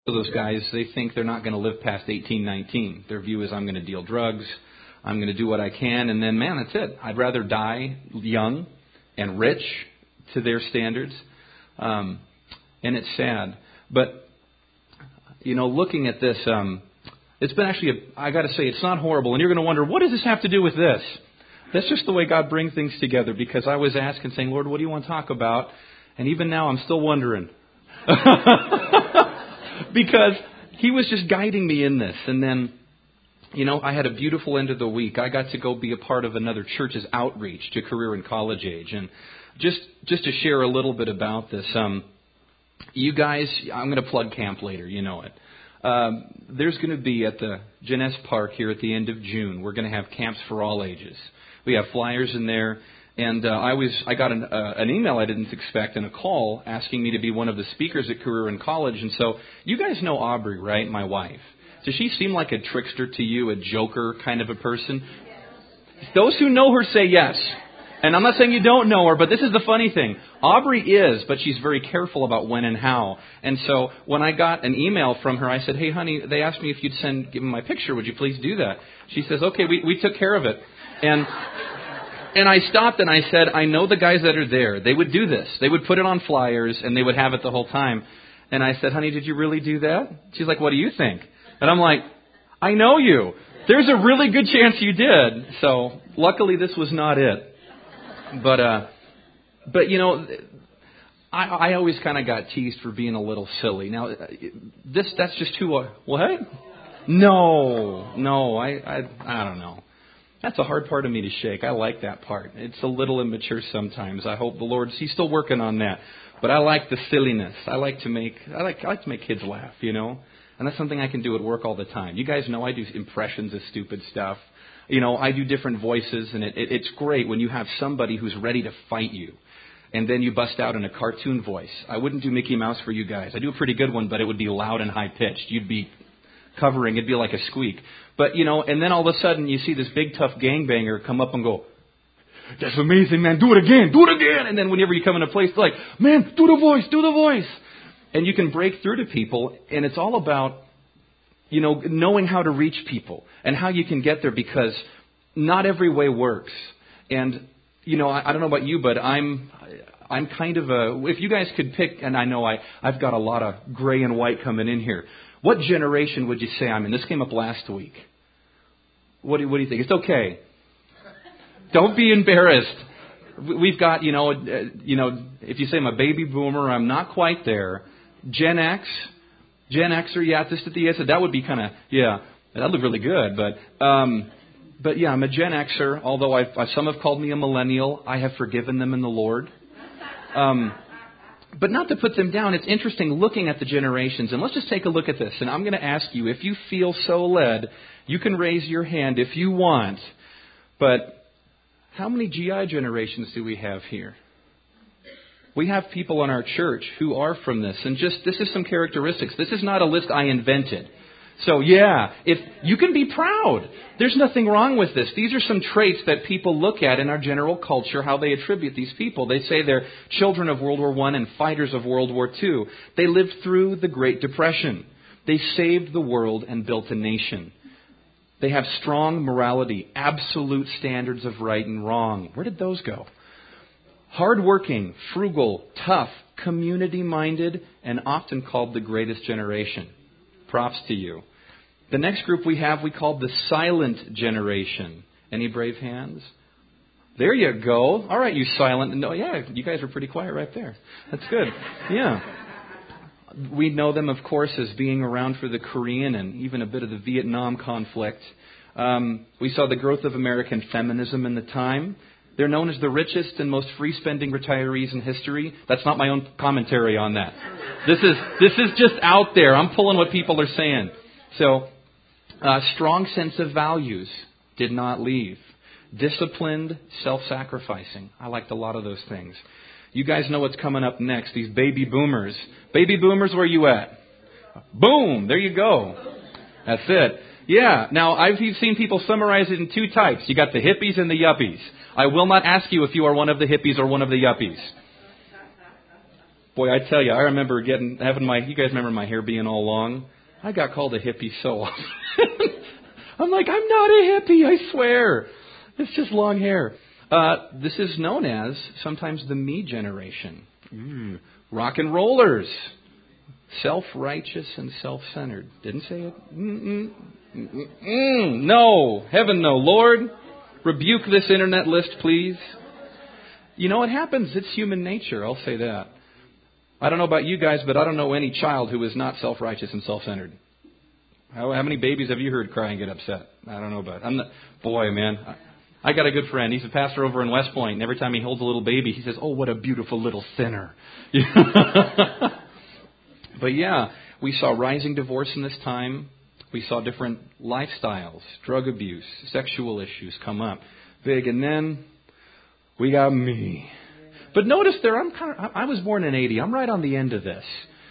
those guys, they think they're not going to live past 18, 19. Their view is I'm going to deal drugs, I'm going to do what I can, and then, man, that's it. I'd rather die young and rich to their standards. And it's sad. But, looking at this, it's been actually, I got to say, it's not horrible. And you're going to wonder, what does this have to do with this? That's just the way God brings things together, because I was asking, saying, Lord, what do you want to talk about? And even now I'm still wondering. Because He was just guiding me in this. And then, I had a beautiful end of the week. I got to go be a part of another church's outreach to career and college age. And just to share a little bit about this, you guys, I'm going to plug camp later, you know it. There's going to be at the Jeunesse Park here at the end of June, we're going to have camps for all ages. We have flyers in there. And I got an email I didn't expect and a call asking me to be one of the speakers at Career in College. And so you guys know Aubrey, right? My wife. Does she seem like a trickster to you, a joker kind of a person? Those who know her say yes. And I'm not saying you don't know her, but this is the funny thing. Aubrey is, but she's very careful about when and how. And so when I got an email from her, I said, hey, honey, they asked me if you'd give them my picture. Would you please do that? She says, okay, we took care of it. And I stopped and I said, I know the guys that are there. They would do this. They would put it on flyers and they would have it the whole time. And I said, honey, did you really do that? She's like, what do you think? And I'm like, I know you. There's a really good chance you did. So luckily this was not it. But I always kind of got teased for being a little silly. Now, that's just too, what? No, I don't know. That's a hard part of me to shake. I like that part. It's a little immature sometimes. I hope the Lord's He's still working on that. But I like the silliness. I like to make kids laugh, And that's something I can do at work all the time. You guys know I do impressions of stupid stuff. I do different voices, and it's great when you have somebody who's ready to fight you. And then you bust out in a cartoon voice. I wouldn't do Mickey Mouse for you guys. I do a pretty good one, but it would be loud and high-pitched. You'd be covering, it'd be like a squeak. But, and then all of a sudden you see this big, tough gangbanger come up and go, that's amazing, man, do it again. And then whenever you come in a place, they're like, man, do the voice. And you can break through to people, and it's all about, knowing how to reach people and how you can get there, because not every way works. And, I don't know about you, but I'm kind of if you guys could pick, and I know I've got a lot of gray and white coming in here. What generation would you say I'm in? This came up last week. What do you think? It's okay. Don't be embarrassed. We've got, if you say I'm a baby boomer, I'm not quite there. Gen Xer, yeah, just at the end. So that would be kind of, yeah, that'd look really good. But yeah, I'm a Gen Xer, although some have called me a millennial. I have forgiven them in the Lord. But not to put them down, it's interesting looking at the generations. And let's just take a look at this. And I'm going to ask you, if you feel so led, you can raise your hand if you want. But how many GI generations do we have here? We have people in our church who are from this. And this is some characteristics. This is not a list I invented. So yeah, if you can be proud. There's nothing wrong with this. These are some traits that people look at in our general culture, how they attribute these people. They say they're children of World War I and fighters of World War II. They lived through the Great Depression. They saved the world and built a nation. They have strong morality, absolute standards of right and wrong. Where did those go? Hardworking, frugal, tough, community-minded, and often called the greatest generation. Props to you. The next group we call the silent generation. Any brave hands? There you go. All right, you silent. No, yeah, you guys were pretty quiet right there. That's good. Yeah. We know them, of course, as being around for the Korean and even a bit of the Vietnam conflict. We saw the growth of American feminism in the time. They're known as the richest and most free-spending retirees in history. That's not my own commentary on that. This is just out there. I'm pulling what people are saying. So, strong sense of values, did not leave. Disciplined, self-sacrificing. I liked a lot of those things. You guys know what's coming up next, these baby boomers. Baby boomers, where you at? Boom! There you go. That's it. Yeah. Now, I've seen people summarize it in two types. You got the hippies and the yuppies. I will not ask you if you are one of the hippies or one of the yuppies. Boy, I tell you, I remember you guys remember my hair being all long? I got called a hippie so often. I'm like, I'm not a hippie, I swear. It's just long hair. This is known as sometimes the me generation. Rock and rollers. Self-righteous and self-centered. Didn't say it? No. Heaven no. Lord, rebuke this internet list, please. You know, it happens. It's human nature. I'll say that. I don't know about you guys, but I don't know any child who is not self-righteous and self-centered. How many babies have you heard cry and get upset? I don't know about it. Boy, man. I got a good friend. He's a pastor over in West Point, and every time he holds a little baby, he says, "Oh, what a beautiful little sinner." But yeah, we saw rising divorce in this time. We saw different lifestyles, drug abuse, sexual issues come up big. And then we got me. But notice there, I was born in 80. I'm right on the end of this.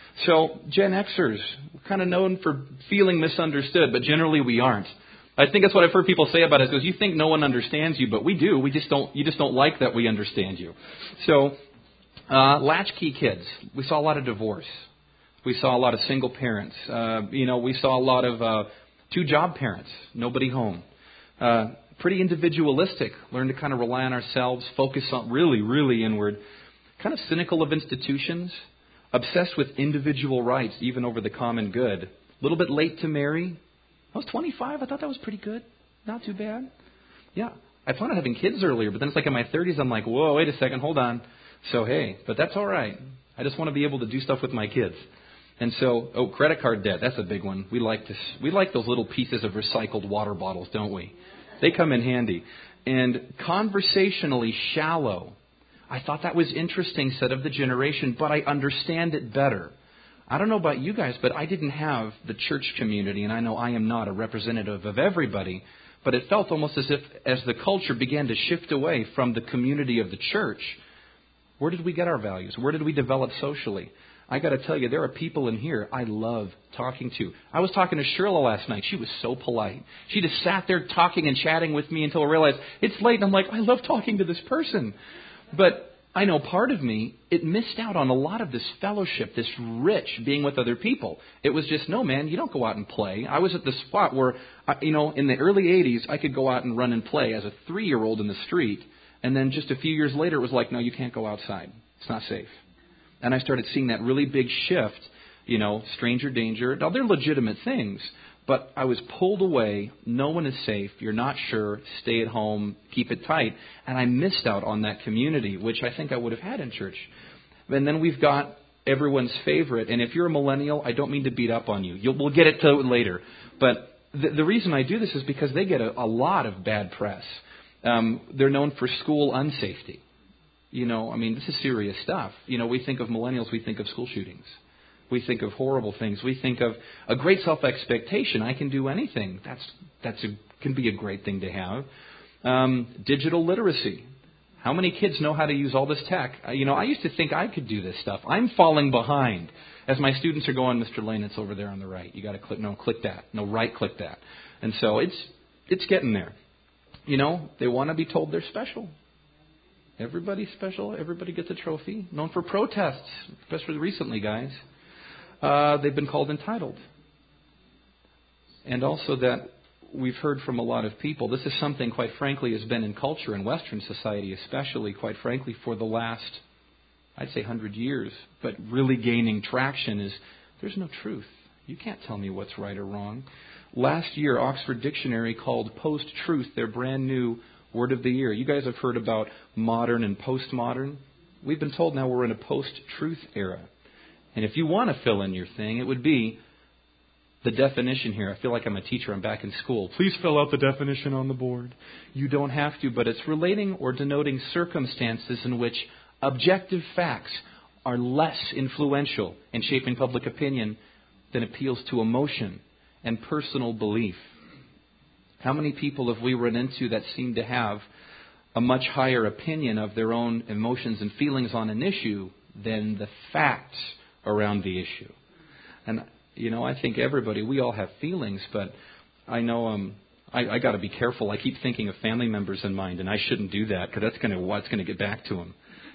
So Gen Xers, we're kind of known for feeling misunderstood, but generally we aren't. I think that's what I've heard people say about us, because you think no one understands you, but we do. You just don't like that we understand you. So latchkey kids, we saw a lot of divorce. We saw a lot of single parents. We saw a lot of two-job parents, nobody home. Pretty individualistic, learn to kind of rely on ourselves, focus on really, really inward. Kind of cynical of institutions, obsessed with individual rights, even over the common good. A little bit late to marry. I was 25. I thought that was pretty good. Not too bad. Yeah, I planned on having kids earlier, but then it's like in my 30s, I'm like, whoa, wait a second, hold on. So, hey, but that's all right. I just want to be able to do stuff with my kids. And so, credit card debt, that's a big one. We like those little pieces of recycled water bottles, don't we? They come in handy. And conversationally shallow. I thought that was interesting, said of the generation, but I understand it better. I don't know about you guys, but I didn't have the church community, and I know I am not a representative of everybody, but it felt almost as if as the culture began to shift away from the community of the church, where did we get our values? Where did we develop socially? I got to tell you, there are people in here I love talking to. I was talking to Shirla last night. She was so polite. She just sat there talking and chatting with me until I realized it's late. And I'm like, I love talking to this person. But I know part of me, it missed out on a lot of this fellowship, this rich being with other people. It was just, no, man, you don't go out and play. I was at the spot where, in the early 80s, I could go out and run and play as a 3-year-old in the street. And then just a few years later, it was like, no, you can't go outside. It's not safe. And I started seeing that really big shift, stranger danger. Now, they're legitimate things, but I was pulled away. No one is safe. You're not sure. Stay at home. Keep it tight. And I missed out on that community, which I think I would have had in church. And then we've got everyone's favorite. And if you're a millennial, I don't mean to beat up on you. We'll get it to later. But the reason I do this is because they get a lot of bad press. They're known for school unsafety. This is serious stuff. We think of millennials, we think of school shootings. We think of horrible things. We think of a great self-expectation. I can do anything. Can be a great thing to have. Digital literacy. How many kids know how to use all this tech? I used to think I could do this stuff. I'm falling behind. As my students are going, Mr. Lane, it's over there on the right. You got to click. No, click that. No, right-click that. And so it's getting there. They want to be told they're special. Everybody's special. Everybody gets a trophy. Known for protests, especially recently, guys. They've been called entitled. And also that we've heard from a lot of people. This is something, quite frankly, has been in culture, in Western society especially, quite frankly, for the last, I'd say 100 years. But really gaining traction is, there's no truth. You can't tell me what's right or wrong. Last year, Oxford Dictionary called post-truth their brand new word of the year. You guys have heard about modern and postmodern. We've been told now we're in a post-truth era. And if you want to fill in your thing, it would be the definition here. I feel like I'm a teacher. I'm back in school. Please fill out the definition on the board. You don't have to, but it's relating or denoting circumstances in which objective facts are less influential in shaping public opinion than appeals to emotion and personal belief. How many people have we run into that seem to have a much higher opinion of their own emotions and feelings on an issue than the facts around the issue? And, I think everybody, we all have feelings, but I know I got to be careful. I keep thinking of family members in mind, and I shouldn't do that because it's going to get back to them.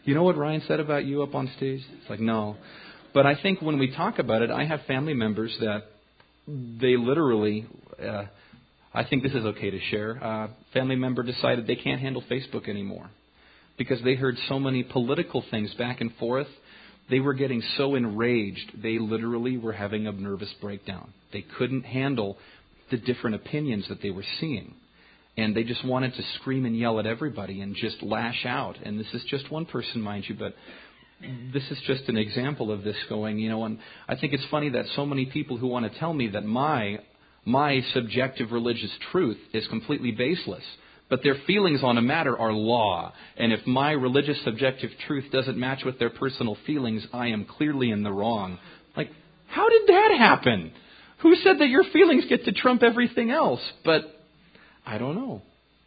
You know what Ryan said about you up on stage? It's like, no. But I think when we talk about it, I have family members that they literally, I think this is okay to share, family member decided they can't handle Facebook anymore because they heard so many political things back and forth. They were getting so enraged, they literally were having a nervous breakdown. They couldn't handle the different opinions that they were seeing. And they just wanted to scream and yell at everybody and just lash out. And this is just one person, mind you, but this is just an example of this going, and I think it's funny that so many people who want to tell me that my subjective religious truth is completely baseless, but their feelings on a matter are law. And if my religious subjective truth doesn't match with their personal feelings, I am clearly in the wrong. Like, how did that happen? Who said that your feelings get to trump everything else? But I don't know.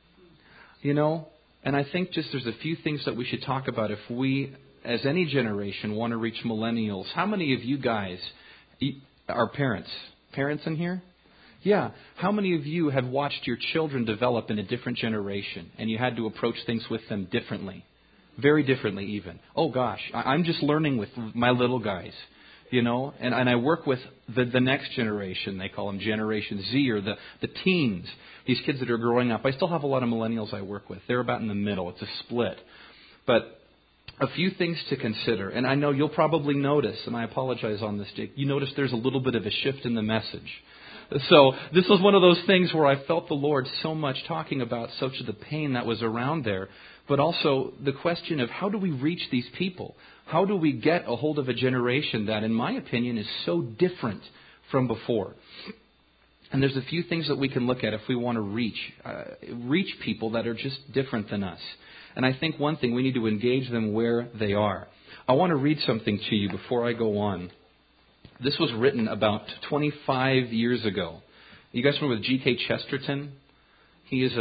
And I think just there's a few things that we should talk about if we, as any generation, want to reach millennials. How many of you guys are parents? Parents in here? Yeah. How many of you have watched your children develop in a different generation and you had to approach things with them differently? Very differently even. Oh gosh, I'm just learning with my little guys. And I work with the next generation. They call them Generation Z, or the teens, these kids that are growing up. I still have a lot of millennials I work with. They're about in the middle. It's a split. But a few things to consider. And I know you'll probably notice, and I apologize on this, Jake, you notice there's a little bit of a shift in the message. So this was one of those things where I felt the Lord so much talking about such of the pain that was around there, but also the question of how do we reach these people? How do we get a hold of a generation that, in my opinion, is so different from before? And there's a few things that we can look at if we want to reach people that are just different than us. And I think one thing, we need to engage them where they are. I want to read something to you before I go on. This was written about 25 years ago. You guys remember G.K. Chesterton? He is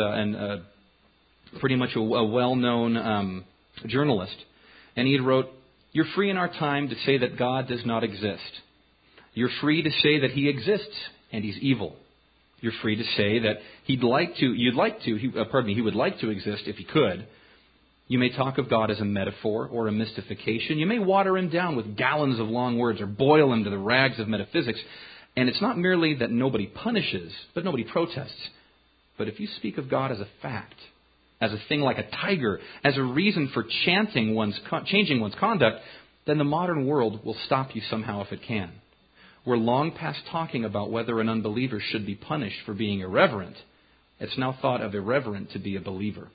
pretty much a well-known journalist. And he wrote, "You're free in our time to say that God does not exist. You're free to say that He exists and He's evil. You're free to say that He would like to exist if He could. You may talk of God as a metaphor or a mystification. You may water Him down with gallons of long words or boil Him to the rags of metaphysics. And it's not merely that nobody punishes, but nobody protests. But if you speak of God as a fact, as a thing like a tiger, as a reason for changing one's conduct, then the modern world will stop you somehow if it can. We're long past talking about whether an unbeliever should be punished for being irreverent. It's now thought of irreverent to be a believer."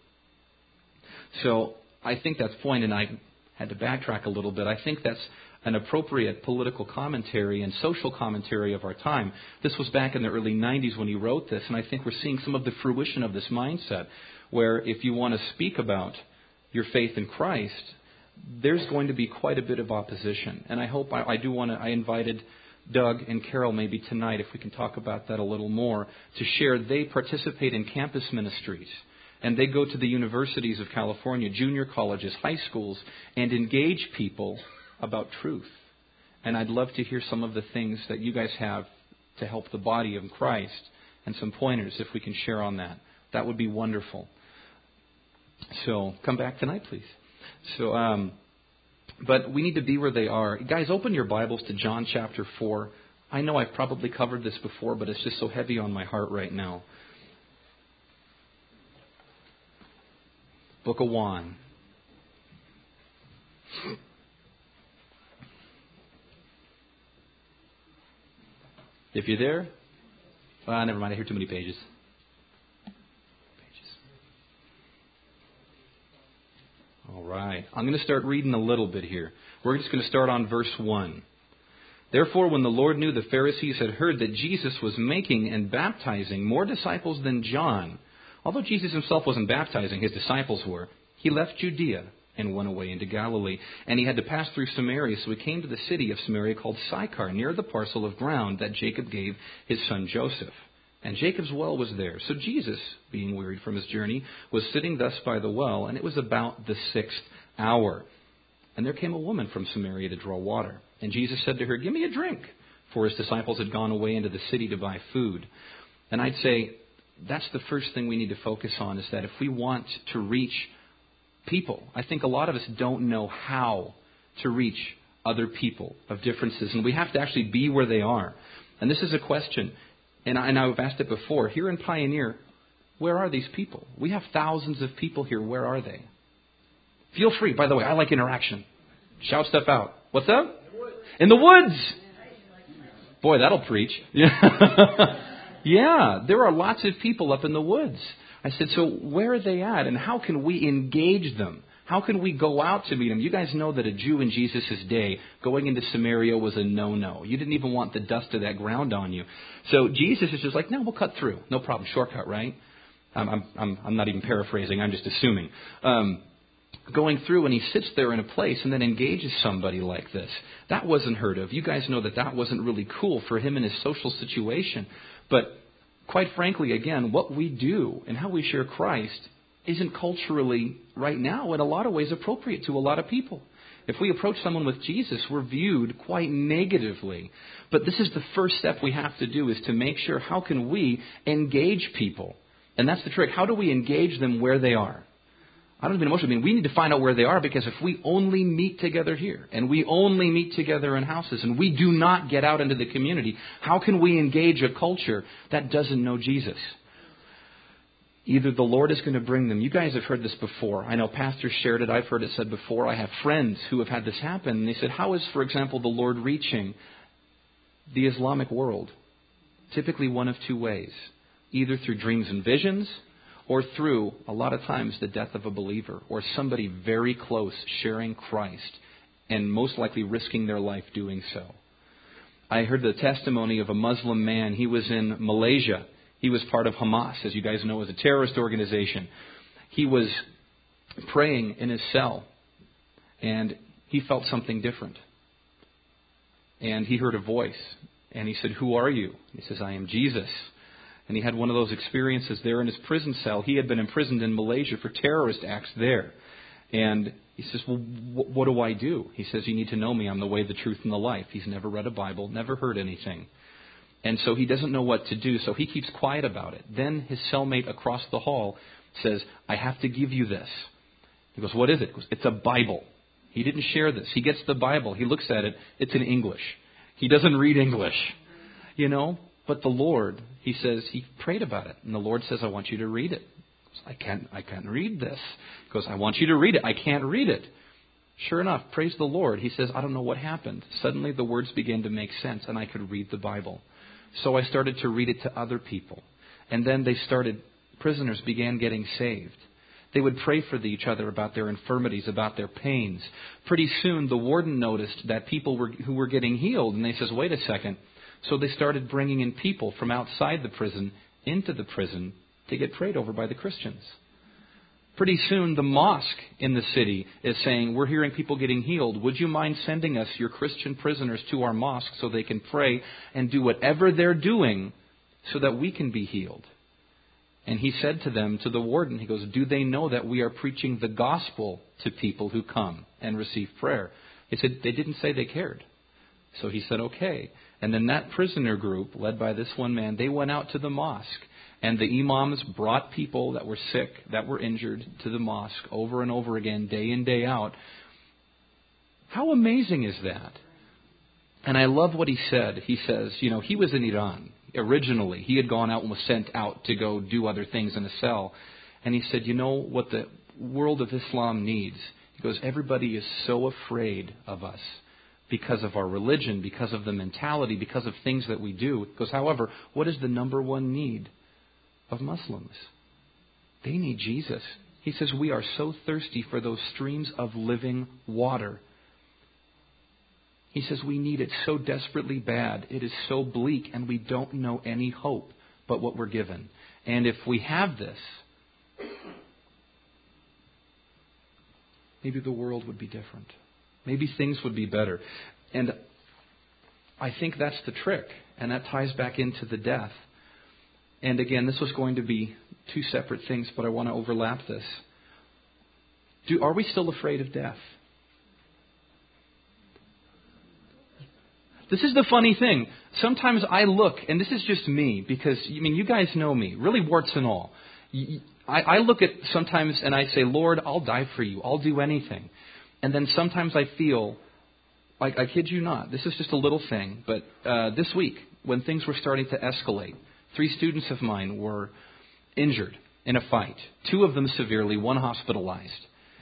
So I think that's point, and I had to backtrack a little bit. I think that's an appropriate political commentary and social commentary of our time. This was back in the early 90s when he wrote this, and I think we're seeing some of the fruition of this mindset, where if you want to speak about your faith in Christ, there's going to be quite a bit of opposition. And I hope I invited Doug and Carol maybe tonight, if we can talk about that a little more, to share. They participate in campus ministries. And they go to the universities of California, junior colleges, high schools, and engage people about truth. And I'd love to hear some of the things that you guys have to help the body of Christ, and some pointers if we can share on that. That would be wonderful. So come back tonight, please. So, but we need to be where they are. Guys, open your Bibles to John chapter 4. I know I've probably covered this before, but it's just so heavy on my heart right now. Book of Juan. If you're there, never mind, I hear too many pages. All right. I'm going to start reading a little bit here. We're just going to start on verse 1. "Therefore, when the Lord knew the Pharisees had heard that Jesus was making and baptizing more disciples than John," although Jesus himself wasn't baptizing, his disciples were, "he left Judea and went away into Galilee. And he had to pass through Samaria, so he came to the city of Samaria called Sychar, near the parcel of ground that Jacob gave his son Joseph. And Jacob's well was there. So Jesus, being wearied from his journey, was sitting thus by the well, and it was about the 6th hour. And there came a woman from Samaria to draw water. And Jesus said to her, 'Give me a drink,' for his disciples had gone away into the city to buy food." And I'd say that's the first thing we need to focus on, is that if we want to reach people. I think a lot of us don't know how to reach other people of differences. And we have to actually be where they are. And this is a question, and I've asked it before. Here in Pioneer, where are these people? We have thousands of people here. Where are they? Feel free. By the way, I like interaction. Shout stuff out. What's up? In the woods. Boy, that'll preach. Yeah, there are lots of people up in the woods. I said, so where are they at, and how can we engage them? How can we go out to meet them? You guys know that a Jew in Jesus' day, going into Samaria was a no-no. You didn't even want the dust of that ground on you. So Jesus is just like, no, we'll cut through. No problem. Shortcut, right? I'm not even paraphrasing. I'm just assuming. Going through, and he sits there in a place and then engages somebody like this. That wasn't heard of. You guys know that wasn't really cool for him in his social situation. But quite frankly, again, what we do and how we share Christ isn't culturally, right now, in a lot of ways appropriate to a lot of people. If we approach someone with Jesus, we're viewed quite negatively. But this is the first step we have to do, is to make sure, how can we engage people? And that's the trick. How do we engage them where they are? I don't mean emotionally. I mean, we need to find out where they are, because if we only meet together here, and we only meet together in houses, and we do not get out into the community, how can we engage a culture that doesn't know Jesus? Either the Lord is going to bring them. You guys have heard this before. I know pastors shared it. I've heard it said before. I have friends who have had this happen. And they said, how is, for example, the Lord reaching the Islamic world? Typically one of two ways. Either through dreams and visions, or through, a lot of times, the death of a believer, or somebody very close sharing Christ, and most likely risking their life doing so. I heard the testimony of a Muslim man. He was in Malaysia. He was part of Hamas, as you guys know, is a terrorist organization. He was praying in his cell, and he felt something different. And he heard a voice, and he said, "Who are you?" He says, "I am Jesus." And he had one of those experiences there in his prison cell. He had been imprisoned in Malaysia for terrorist acts there. And he says, well, what do I do? He says, you need to know me. I'm the way, the truth, and the life. He's never read a Bible, never heard anything. And so he doesn't know what to do, so he keeps quiet about it. Then his cellmate across the hall says, I have to give you this. He goes, what is it? He goes, it's a Bible. He didn't share this. He gets the Bible. He looks at it. It's in English. He doesn't read English, you know. But the Lord, he says, he prayed about it. And the Lord says, I want you to read it. He goes, I can't read this. He goes, I want you to read it. I can't read it. Sure enough, praise the Lord. He says, I don't know what happened. Suddenly the words began to make sense and I could read the Bible. So I started to read it to other people. And then prisoners began getting saved. They would pray for each other about their infirmities, about their pains. Pretty soon the warden noticed that people who were getting healed. And they says, wait a second. So they started bringing in people from outside the prison into the prison to get prayed over by the Christians. Pretty soon the mosque in the city is saying, we're hearing people getting healed. Would you mind sending us your Christian prisoners to our mosque so they can pray and do whatever they're doing so that we can be healed? And he said to them, to the warden, he goes, do they know that we are preaching the gospel to people who come and receive prayer? He said, they didn't say they cared. So he said, okay. And then that prisoner group, led by this one man, they went out to the mosque. And the imams brought people that were sick, that were injured, to the mosque over and over again, day in, day out. How amazing is that? And I love what he said. He says, you know, he was in Iran originally. He had gone out and was sent out to go do other things in a cell. And he said, you know what the world of Islam needs? He goes, everybody is so afraid of us because of our religion, because of the mentality, because of things that we do. He goes, however, what is the number one need of Muslims? They need Jesus. He says, we are so thirsty for those streams of living water. He says, we need it so desperately bad. It is so bleak and we don't know any hope but what we're given. And if we have this, maybe the world would be different. Maybe things would be better. And I think that's the trick. And that ties back into the death. And again, this was going to be two separate things, but I want to overlap this. Are we still afraid of death? This is the funny thing. Sometimes I look, and this is just me, because, I mean, you guys know me, really warts and all. I look at sometimes and I say, Lord, I'll die for you. I'll do anything. And then sometimes I feel, like, I kid you not, this is just a little thing, but this week, when things were starting to escalate, 3 students of mine were injured in a fight. 2 of them severely, 1 hospitalized.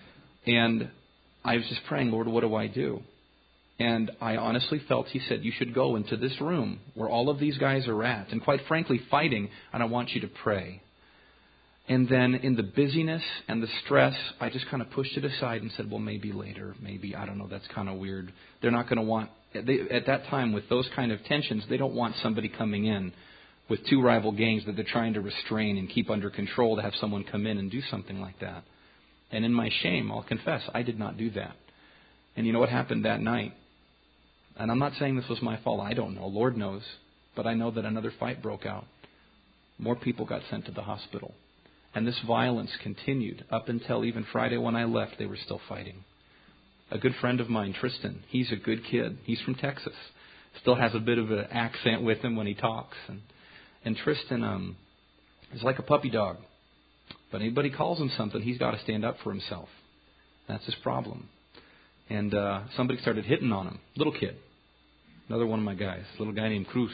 And I was just praying, Lord, what do I do? And I honestly felt He said, you should go into this room where all of these guys are at, and quite frankly, fighting, and I want you to pray. And then in the busyness and the stress, I just kind of pushed it aside and said, well, maybe later, maybe, I don't know, that's kind of weird. They're not going to want, at that time with those kind of tensions, they don't want somebody coming in with 2 rival gangs that they're trying to restrain and keep under control to have someone come in and do something like that. And in my shame, I'll confess, I did not do that. And you know what happened that night? And I'm not saying this was my fault. I don't know. Lord knows. But I know that another fight broke out. More people got sent to the hospital. And this violence continued up until even Friday when I left, they were still fighting. A good friend of mine, Tristan, he's a good kid. He's from Texas. Still has a bit of an accent with him when he talks. And Tristan is like a puppy dog. But anybody calls him something, he's got to stand up for himself. That's his problem. And somebody started hitting on him. Little kid. Another one of my guys. Little guy named Cruz.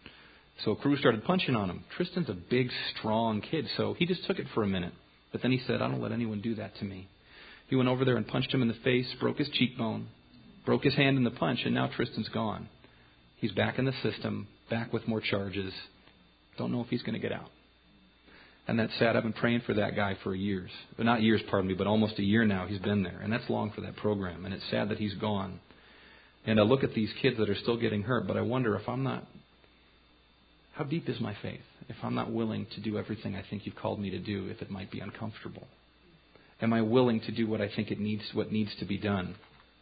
So Cruz started punching on him. Tristan's a big, strong kid, so he just took it for a minute. But then he said, I don't let anyone do that to me. He went over there and punched him in the face, broke his cheekbone, broke his hand in the punch, and now Tristan's gone. He's back in the system, back with more charges. Don't know if he's going to get out. And that's sad. I've been praying for that guy for years. But not years, pardon me, but almost a year now he's been there. And that's long for that program. And it's sad that he's gone. And I look at these kids that are still getting hurt, but I wonder if I'm not, how deep is my faith? If I'm not willing to do everything I think you've called me to do, if it might be uncomfortable. Am I willing to do what I think what needs to be done?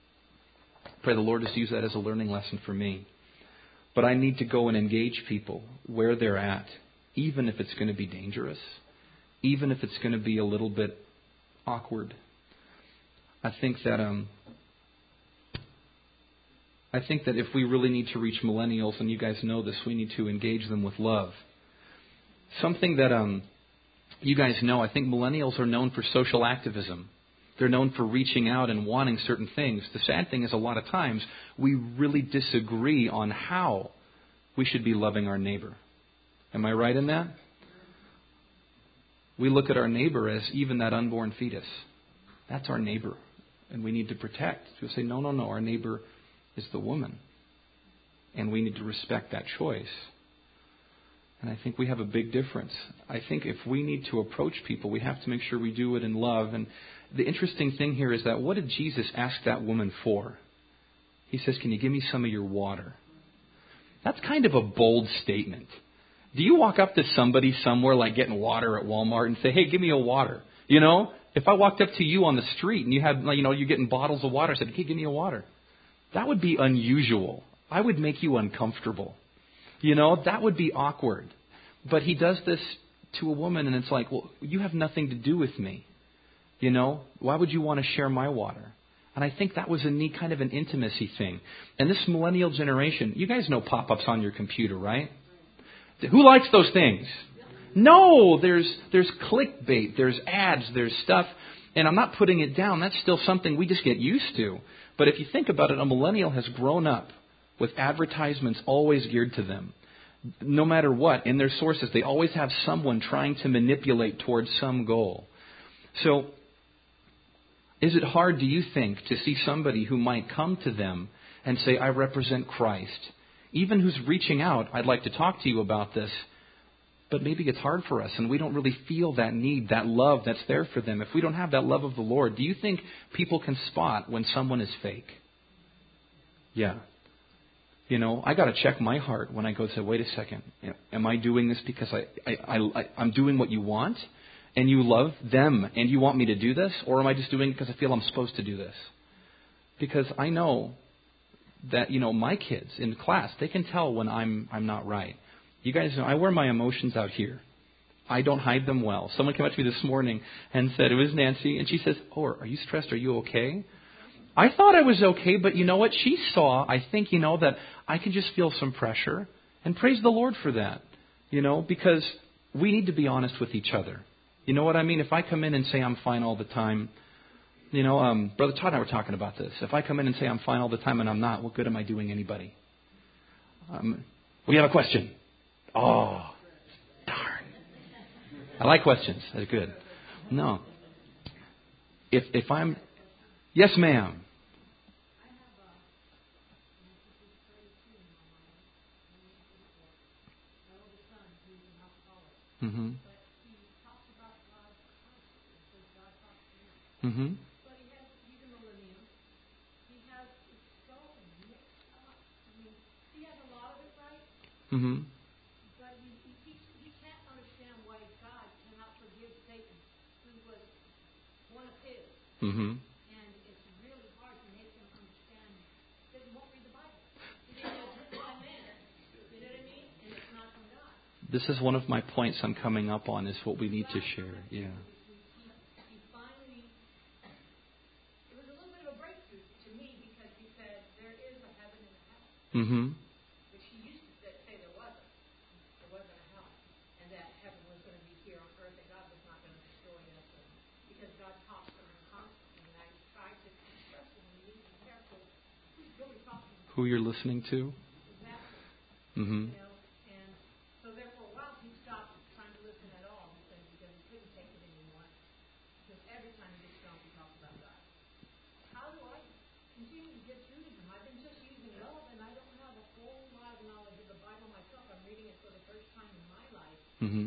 Pray the Lord just use that as a learning lesson for me. But I need to go and engage people where they're at, even if it's going to be dangerous, even if it's going to be a little bit awkward. I think that if we really need to reach millennials, and you guys know this, we need to engage them with love. Something that you guys know, I think millennials are known for social activism. They're known for reaching out and wanting certain things. The sad thing is a lot of times we really disagree on how we should be loving our neighbor. Am I right in that? We look at our neighbor as even that unborn fetus. That's our neighbor. And we need to protect. We'll say, no, our neighbor is the woman. And we need to respect that choice. And I think we have a big difference. I think if we need to approach people, we have to make sure we do it in love. And the interesting thing here is that what did Jesus ask that woman for? He says, can you give me some of your water? That's kind of a bold statement. Do you walk up to somebody somewhere like getting water at Walmart and say, hey, give me a water? You know, if I walked up to you on the street and you had, you're getting bottles of water, I said, hey, give me a water. That would be unusual. I would make you uncomfortable. That would be awkward. But he does this to a woman and it's like, well, you have nothing to do with me. Why would you want to share my water? And I think that was a neat kind of an intimacy thing. And this millennial generation, you guys know pop-ups on your computer, right? Who likes those things? No, there's clickbait, there's ads, there's stuff. And I'm not putting it down. That's still something we just get used to. But if you think about it, a millennial has grown up with advertisements always geared to them. No matter what, in their sources, they always have someone trying to manipulate towards some goal. So, is it hard, do you think, to see somebody who might come to them and say, I represent Christ? Even who's reaching out, I'd like to talk to you about this. But maybe it's hard for us and we don't really feel that need, that love that's there for them. If we don't have that love of the Lord, do you think people can spot when someone is fake? Yeah. I got to check my heart when I go say, wait a second. Am I doing this because I'm doing what you want and you love them and you want me to do this? Or am I just doing it because I feel I'm supposed to do this? Because I know that, my kids in class, they can tell when I'm not right. You guys know, I wear my emotions out here. I don't hide them well. Someone came up to me this morning and said, it was Nancy, and she says, oh, are you stressed? Are you okay? I thought I was okay, but you know what? She saw, I think, that I can just feel some pressure. And praise the Lord for that, because we need to be honest with each other. You know what I mean? If I come in and say I'm fine all the time, Brother Todd and I were talking about this. If I come in and say I'm fine all the time and I'm not, what good am I doing anybody? We have a question. Oh, darn. I like questions. That's good. No. If I'm... Yes, ma'am. Mm-hmm. Mm-hmm. Mm-hmm. Mm-hmm. This is one of my points I'm coming up on, is what we need to share. Yeah. Mm-hmm. Who you're listening to? Mm-hmm. Mm-hmm.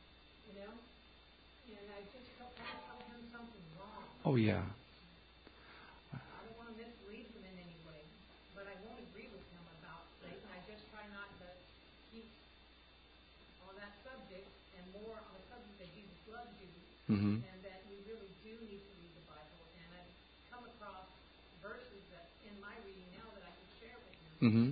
Oh, yeah. Mm-hmm. Mm-hmm.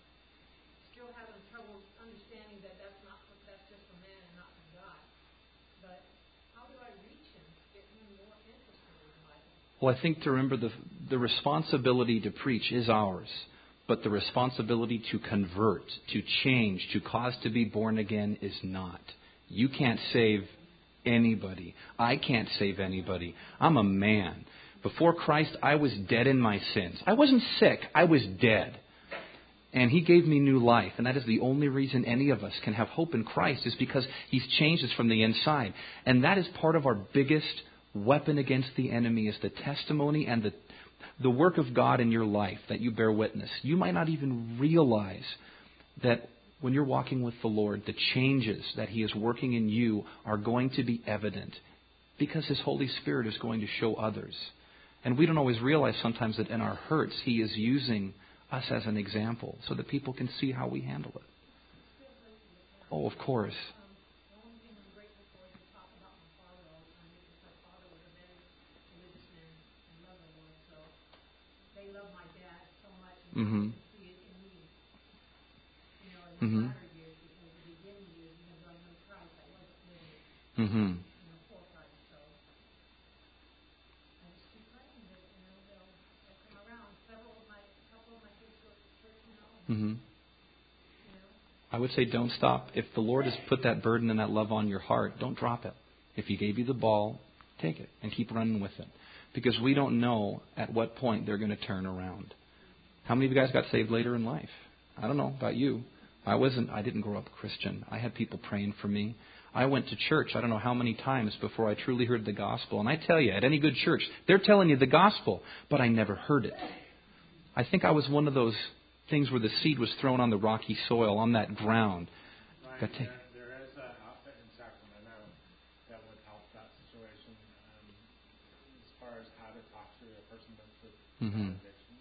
Well, I think to remember the responsibility to preach is ours, but the responsibility to convert, to change, to cause to be born again is not. You can't save anybody. I can't save anybody. I'm a man. Before Christ, I was dead in my sins. I wasn't sick. I was dead. And He gave me new life. And that is the only reason any of us can have hope in Christ, is because He's changed us from the inside. And that is part of our biggest weapon against the enemy, is the testimony and the work of God in your life that you bear witness. You might not even realize that when you're walking with the Lord, the changes that He is working in you are going to be evident, because His Holy Spirit is going to show others. And we don't always realize sometimes that in our hurts, He is using us as an example so that people can see how we handle it. Oh, of course. Mm-hmm. Mm-hmm. Mm-hmm. Mm-hmm. I would say don't stop. If the Lord has put that burden and that love on your heart, don't drop it. If He gave you the ball, take it and keep running with it. Because we don't know at what point they're going to turn around. How many of you guys got saved later in life? I don't know about you. I didn't grow up Christian. I had people praying for me. I went to church I don't know how many times before I truly heard the gospel. And I tell you, at any good church, they're telling you the gospel, but I never heard it. I think I was one of those things where the seed was thrown on the rocky soil, on that ground. There is an outfit in Sacramento that would help that situation, as far as how to talk to a person that's with addiction.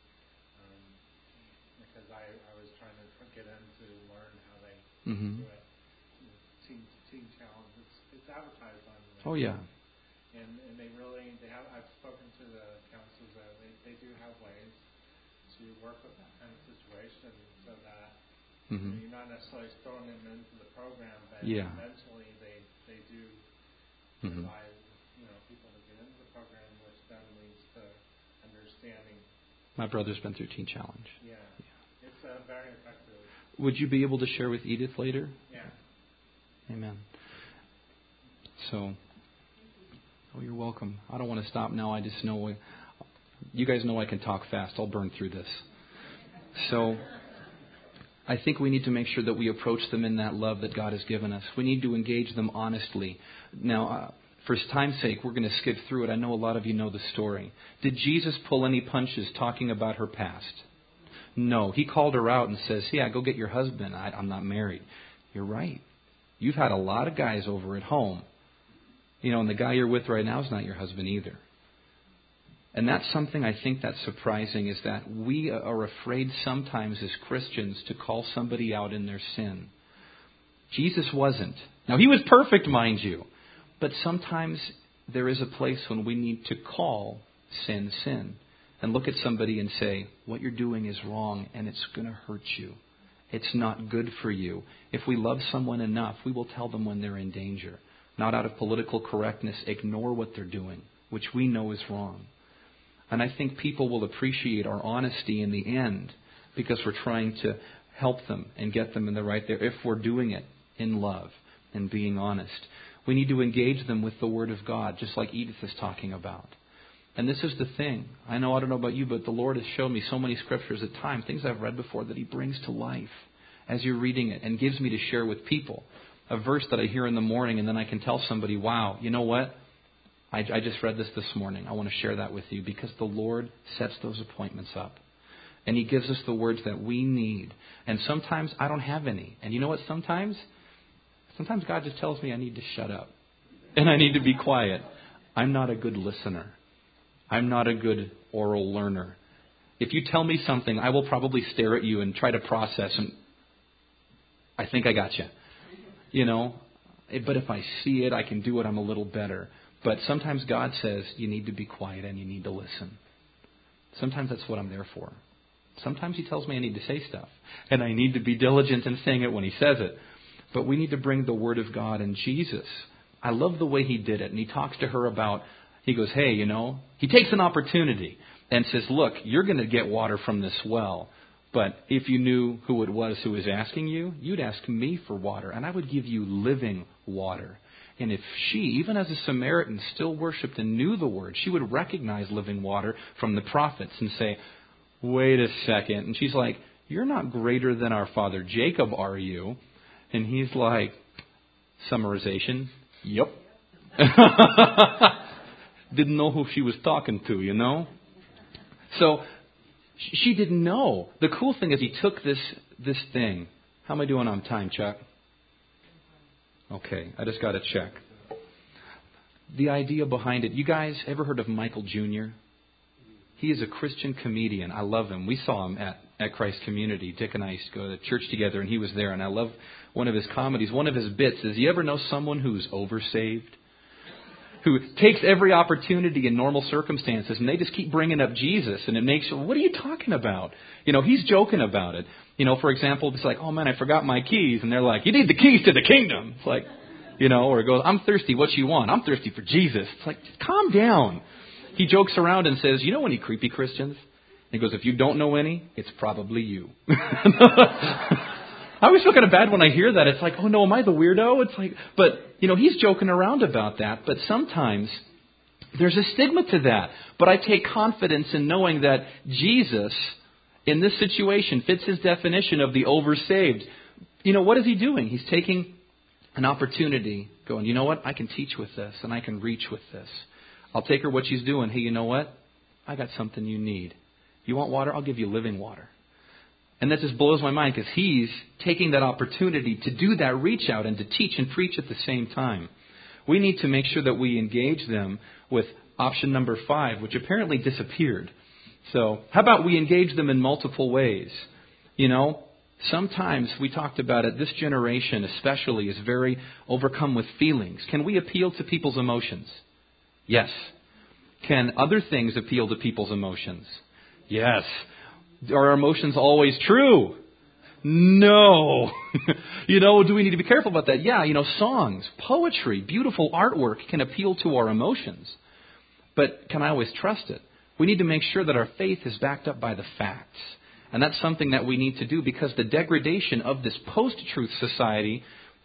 Because I was trying to get in to learn how they do it. Teen Challenge. It's advertised on the Oh, yeah. And I've spoken to the counselors that they do have ways to work with that kind of situation, so that you're not necessarily throwing them into the program, but eventually they do advise people to get into the program, which then leads to understanding. My brother's been through Teen Challenge. Yeah. It's very effective. Would you be able to share with Edith later? Yeah. Amen. So Oh, you're welcome. I don't want to stop now. I just know you guys know I can talk fast. I'll burn through this. So I think we need to make sure that we approach them in that love that God has given us. We need to engage them honestly. Now, for time's sake, we're going to skip through it. I know a lot of you know the story. Did Jesus pull any punches talking about her past? No. He called her out and says, yeah, go get your husband. I'm not married. You're right. You've had a lot of guys over at home. And the guy you're with right now is not your husband either. And that's something I think that's surprising, is that we are afraid sometimes as Christians to call somebody out in their sin. Jesus wasn't. Now, he was perfect, mind you. But sometimes there is a place when we need to call sin, sin. And look at somebody and say, what you're doing is wrong and it's going to hurt you. It's not good for you. If we love someone enough, we will tell them when they're in danger. Not out of political correctness, ignore what they're doing, which we know is wrong. And I think people will appreciate our honesty in the end because we're trying to help them and get them in the right there if we're doing it in love and being honest. We need to engage them with the Word of God, just like Edith is talking about. And this is the thing. I don't know about you, but the Lord has shown me so many scriptures at times, things I've read before, that He brings to life as you're reading it and gives me to share with people. A verse that I hear in the morning and then I can tell somebody, wow, you know what? I just read this morning. I want to share that with you because the Lord sets those appointments up. And He gives us the words that we need. And sometimes I don't have any. And you know what? Sometimes God just tells me I need to shut up. And I need to be quiet. I'm not a good listener. I'm not a good oral learner. If you tell me something, I will probably stare at you and try to process. And I think I got you. But if I see it, I can do it. I'm a little better. But sometimes God says you need to be quiet and you need to listen. Sometimes that's what I'm there for. Sometimes He tells me I need to say stuff. And I need to be diligent in saying it when He says it. But we need to bring the Word of God. And Jesus, I love the way He did it. And He talks to her about, He goes, hey, He takes an opportunity and says, look, you're going to get water from this well. But if you knew who it was who was asking you, you'd ask me for water. And I would give you living water. And if she, even as a Samaritan, still worshipped and knew the Word, she would recognize living water from the prophets and say, wait a second. And she's like, you're not greater than our father Jacob, are you? And he's like, summarization, yep. Didn't know who she was talking to, So she didn't know. The cool thing is He took this thing. How am I doing on time, Chuck? Okay, I just got to check. The idea behind it. You guys ever heard of Michael Jr.? He is a Christian comedian. I love him. We saw him at Christ Community. Dick and I used to go to church together, and he was there. And I love one of his comedies. One of his bits is, you ever know someone who's oversaved? Who takes every opportunity in normal circumstances, and they just keep bringing up Jesus, and it makes you, what are you talking about? He's joking about it. For example, it's like, oh man, I forgot my keys, and they're like, you need the keys to the kingdom. It's like, or it goes, I'm thirsty, what you want? I'm thirsty for Jesus. It's like, calm down. He jokes around and says, you know any creepy Christians? And he goes, if you don't know any, it's probably you. I always feel kind of bad when I hear that. It's like, oh no, am I the weirdo? It's like, but, he's joking around about that. But sometimes there's a stigma to that. But I take confidence in knowing that Jesus, in this situation, fits His definition of the oversaved. What is He doing? He's taking an opportunity, going, you know what? I can teach with this and I can reach with this. I'll take her what she's doing. Hey, you know what? I got something you need. You want water? I'll give you living water. And that just blows my mind because He's taking that opportunity to do that reach out and to teach and preach at the same time. We need to make sure that we engage them with option number 5, which apparently disappeared. So how about we engage them in multiple ways? Sometimes we talked about it, this generation especially is very overcome with feelings. Can we appeal to people's emotions? Yes. Can other things appeal to people's emotions? Yes. Are our emotions always true? No. Do we need to be careful about that? Yeah, songs, poetry, beautiful artwork can appeal to our emotions. But can I always trust it? We need to make sure that our faith is backed up by the facts. And that's something that we need to do because the degradation of this post-truth society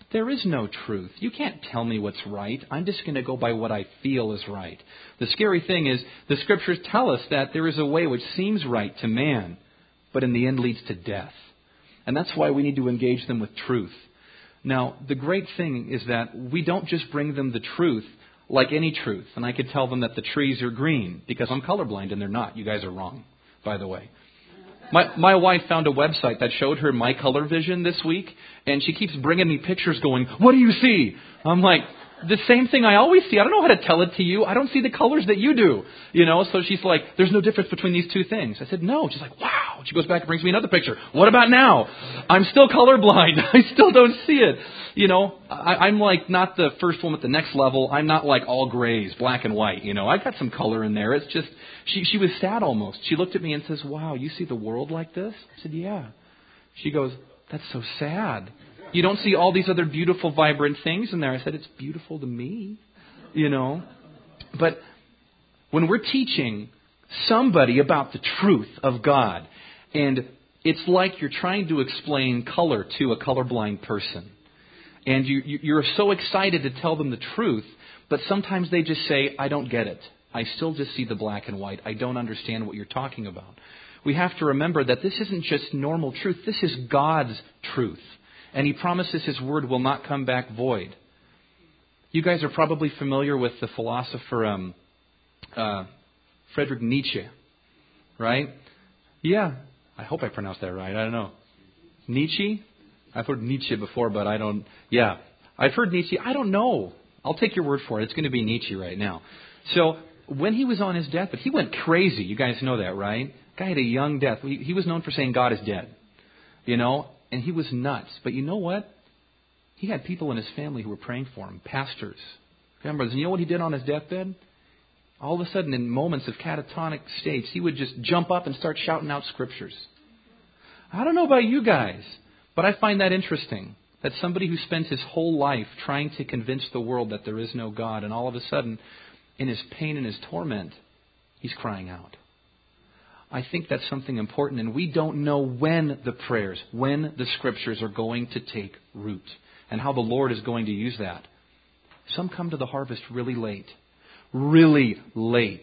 There is no truth. You can't tell me what's right. I'm just going to go by what I feel is right. The scary thing is the Scriptures tell us that there is a way which seems right to man, but in the end leads to death. And that's why we need to engage them with truth. Now, the great thing is that we don't just bring them the truth like any truth. And I could tell them that the trees are green because I'm colorblind and they're not. You guys are wrong, by the way. My wife found a website that showed her my color vision this week, and she keeps bringing me pictures going, what do you see? I'm like, the same thing I always see. I don't know how to tell it to you. I don't see the colors that you do. So she's like, there's no difference between these two things. I said, no. She's like, wow. She goes back and brings me another picture. What about now? I'm still colorblind. I still don't see it. I'm like not the first one at the next level. I'm not like all grays, black and white. I got some color in there. It's just, she was sad almost. She looked at me and says, wow, you see the world like this? I said, yeah. She goes, that's so sad. You don't see all these other beautiful, vibrant things in there. I said, it's beautiful to me, But when we're teaching somebody about the truth of God, and it's like you're trying to explain color to a colorblind person, and you're so excited to tell them the truth, but sometimes they just say, I don't get it. I still just see the black and white. I don't understand what you're talking about. We have to remember that this isn't just normal truth. This is God's truth. And He promises His word will not come back void. You guys are probably familiar with the philosopher Friedrich Nietzsche, right? Yeah, I hope I pronounced that right. I don't know. Nietzsche? I've heard Nietzsche before, but I don't... Yeah, I've heard Nietzsche. I don't know. I'll take your word for it. It's going to be Nietzsche right now. So when he was on his deathbed, he went crazy. You guys know that, right? Guy had a young death. He was known for saying God is dead, and he was nuts. But you know what? He had people in his family who were praying for him, pastors, members. And you know what he did on his deathbed? All of a sudden, in moments of catatonic states, he would just jump up and start shouting out scriptures. I don't know about you guys, but I find that interesting. That somebody who spends his whole life trying to convince the world that there is no God, and all of a sudden, in his pain and his torment, he's crying out. I think that's something important, and we don't know when the Scriptures are going to take root, and how the Lord is going to use that. Some come to the harvest really late. Really late.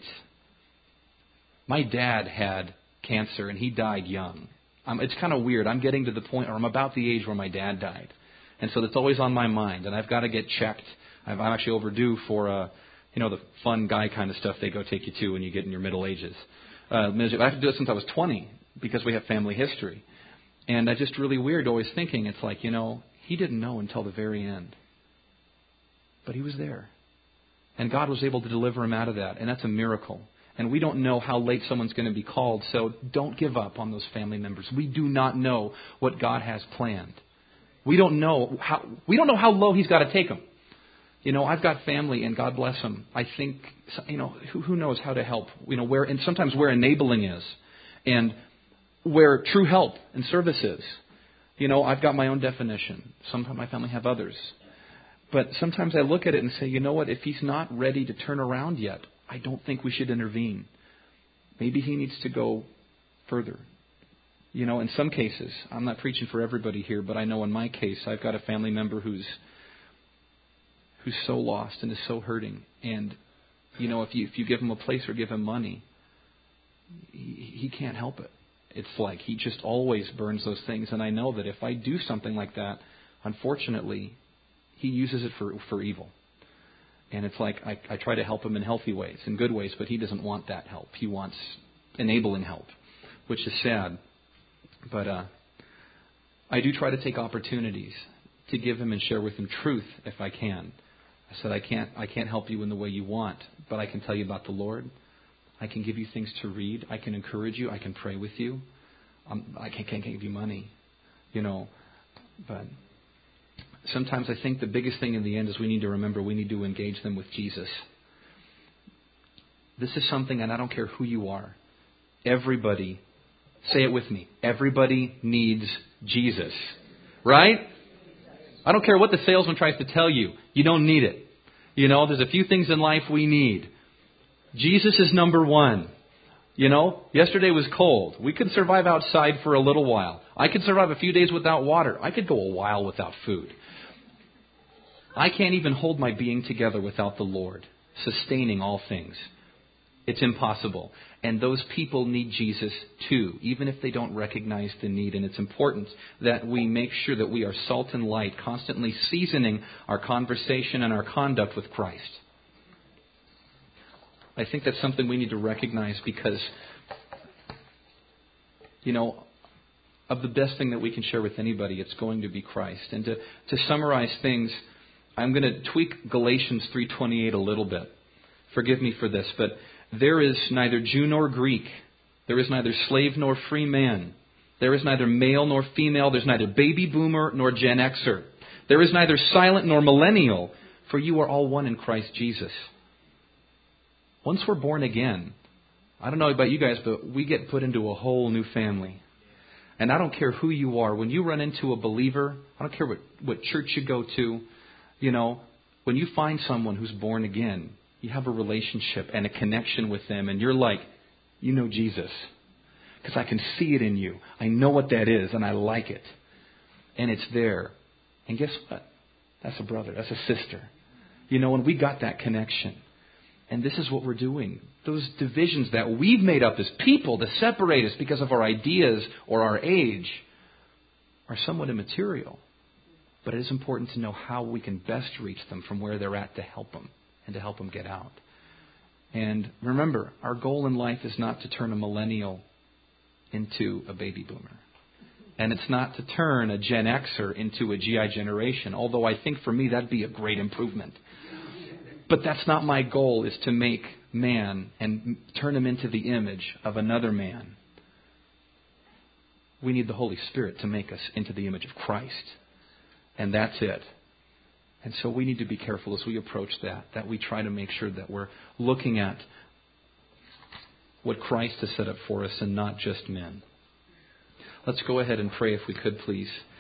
My dad had cancer, and he died young. It's kind of weird. I'm getting to the point, or I'm about the age where my dad died. And so that's always on my mind, and I've got to get checked. I'm actually overdue for, the fun guy kind of stuff they go take you to when you get in your middle ages. I have to do it since I was 20 because we have family history. And I just really weird always thinking, it's like, he didn't know until the very end. But he was there. And God was able to deliver him out of that. And that's a miracle. And we don't know how late someone's going to be called. So don't give up on those family members. We do not know what God has planned. We don't know how low He's got to take them. I've got family, and God bless them. I think, who knows how to help? And sometimes where enabling is, and where true help and service is. I've got my own definition. Sometimes my family have others. But sometimes I look at it and say, you know what? If he's not ready to turn around yet, I don't think we should intervene. Maybe he needs to go further. In some cases, I'm not preaching for everybody here, but I know in my case, I've got a family member who's so lost and is so hurting. And, if you give him a place or give him money, he can't help it. It's like he just always burns those things. And I know that if I do something like that, unfortunately, he uses it for evil. And it's like I try to help him in healthy ways, in good ways, but he doesn't want that help. He wants enabling help, which is sad. But I do try to take opportunities to give him and share with him truth if I can. I said, I can't help you in the way you want, but I can tell you about the Lord. I can give you things to read. I can encourage you. I can pray with you. I can't give you money, But sometimes I think the biggest thing in the end is we need to remember we need to engage them with Jesus. This is something, and I don't care who you are. Everybody, say it with me. Everybody needs Jesus. Right? I don't care what the salesman tries to tell you. You don't need it. There's a few things in life we need. Jesus is number one. Yesterday was cold. We could survive outside for a little while. I could survive a few days without water. I could go a while without food. I can't even hold my being together without the Lord, sustaining all things. It's impossible. And those people need Jesus too, even if they don't recognize the need. And it's important that we make sure that we are salt and light, constantly seasoning our conversation and our conduct with Christ. I think that's something we need to recognize because, of the best thing that we can share with anybody, it's going to be Christ. And to summarize things, I'm going to tweak Galatians 3:28 a little bit. Forgive me for this, but there is neither Jew nor Greek. There is neither slave nor free man. There is neither male nor female. There's neither baby boomer nor Gen Xer. There is neither silent nor millennial, for you are all one in Christ Jesus. Once we're born again, I don't know about you guys, but we get put into a whole new family. And I don't care who you are. When you run into a believer, I don't care what church you go to, when you find someone who's born again, you have a relationship and a connection with them, and you're like, you know Jesus. Because I can see it in you. I know what that is, and I like it. And it's there. And guess what? That's a brother. That's a sister. And we got that connection. And this is what we're doing. Those divisions that we've made up as people to separate us because of our ideas or our age are somewhat immaterial. But it is important to know how we can best reach them from where they're at to help them and to help them get out. And remember, our goal in life is not to turn a millennial into a baby boomer. And it's not to turn a Gen Xer into a GI generation, although I think for me that'd be a great improvement. But that's not my goal, is to make man and turn him into the image of another man. We need the Holy Spirit to make us into the image of Christ. And that's it. And so we need to be careful as we approach that we try to make sure that we're looking at what Christ has set up for us and not just men. Let's go ahead and pray if we could, please.